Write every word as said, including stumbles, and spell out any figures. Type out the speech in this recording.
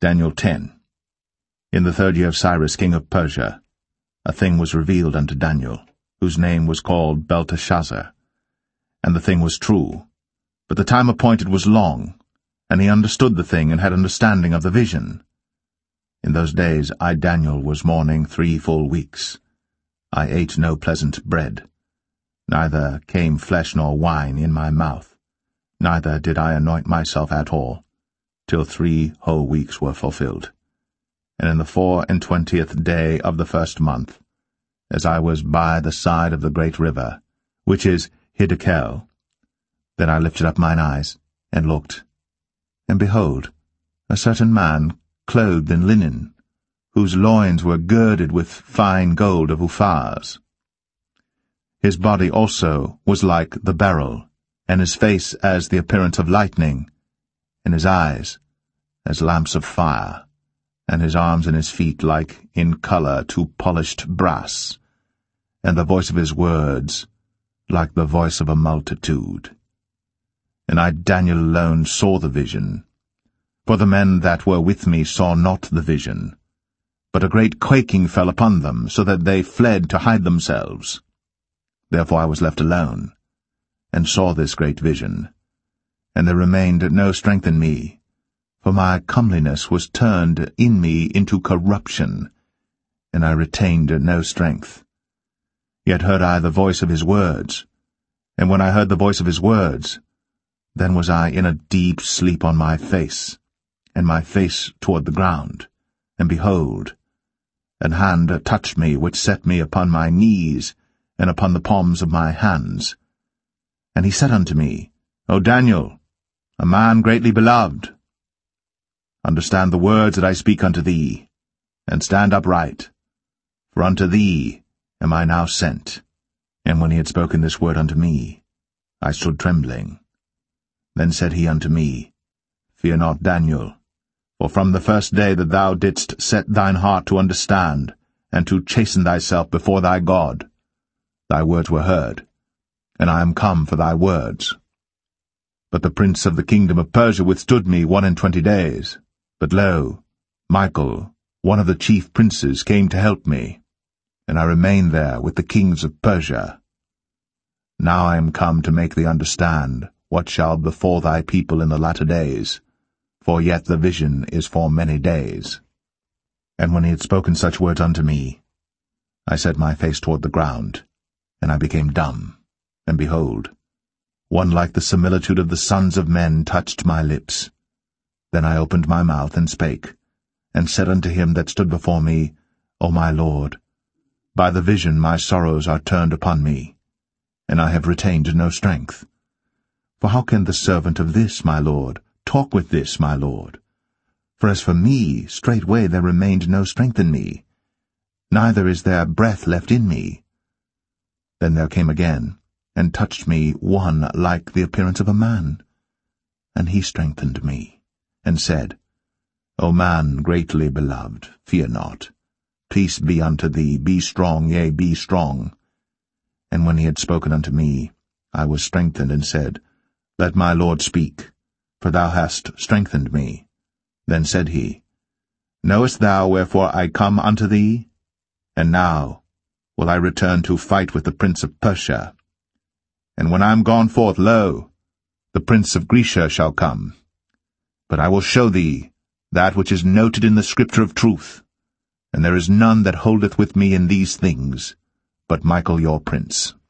Daniel ten. In the third year of Cyrus king of Persia, a thing was revealed unto Daniel, whose name was called Belteshazzar. And the thing was true, but the time appointed was long, and he understood the thing and had understanding of the vision. In those days I Daniel was mourning three full weeks. I ate no pleasant bread, neither came flesh nor wine in my mouth, neither did I anoint myself at all, till three whole weeks were fulfilled. And in the four and twentieth day of the first month, as I was by the side of the great river, which is Hiddekel, then I lifted up mine eyes, and looked, and behold, a certain man clothed in linen, whose loins were girded with fine gold of Uphaz. His body also was like the beryl, and his face as the appearance of lightning, and his eyes as lamps of fire, and his arms and his feet like in colour to polished brass, and the voice of his words like the voice of a multitude. And I Daniel alone saw the vision, for the men that were with me saw not the vision, but a great quaking fell upon them, so that they fled to hide themselves. Therefore I was left alone, and saw this great vision, and there remained no strength in me, for my comeliness was turned in me into corruption, and I retained no strength. Yet heard I the voice of his words, and when I heard the voice of his words, then was I in a deep sleep on my face, and my face toward the ground, and behold, an hand touched me, which set me upon my knees, and upon the palms of my hands. And he said unto me, O Daniel, a man greatly beloved, understand the words that I speak unto thee, and stand upright, for unto thee am I now sent. And when he had spoken this word unto me, I stood trembling. Then said he unto me, Fear not, Daniel, for from the first day that thou didst set thine heart to understand, and to chasten thyself before thy God, thy words were heard, and I am come for thy words. But the prince of the kingdom of Persia withstood me one and twenty days. But lo, Michael, one of the chief princes, came to help me, and I remained there with the kings of Persia. Now I am come to make thee understand what shall befall thy people in the latter days, for yet the vision is for many days. And when he had spoken such words unto me, I set my face toward the ground, and I became dumb, and behold, one like the similitude of the sons of men touched my lips. Then I opened my mouth and spake, and said unto him that stood before me, O my Lord, by the vision my sorrows are turned upon me, and I have retained no strength. For how can the servant of this, my Lord, talk with this, my Lord? For as for me, straightway there remained no strength in me, neither is there breath left in me. Then there came again, and touched me one like the appearance of a man, and he strengthened me, and said, O man greatly beloved, fear not. Peace be unto thee, be strong, yea, be strong. And when he had spoken unto me, I was strengthened, and said, Let my Lord speak, for thou hast strengthened me. Then said he, Knowest thou wherefore I come unto thee? And now will I return to fight with the prince of Persia. And when I am gone forth, lo, the prince of Grecia shall come. But I will show thee that which is noted in the scripture of truth, and there is none that holdeth with me in these things, but Michael your prince.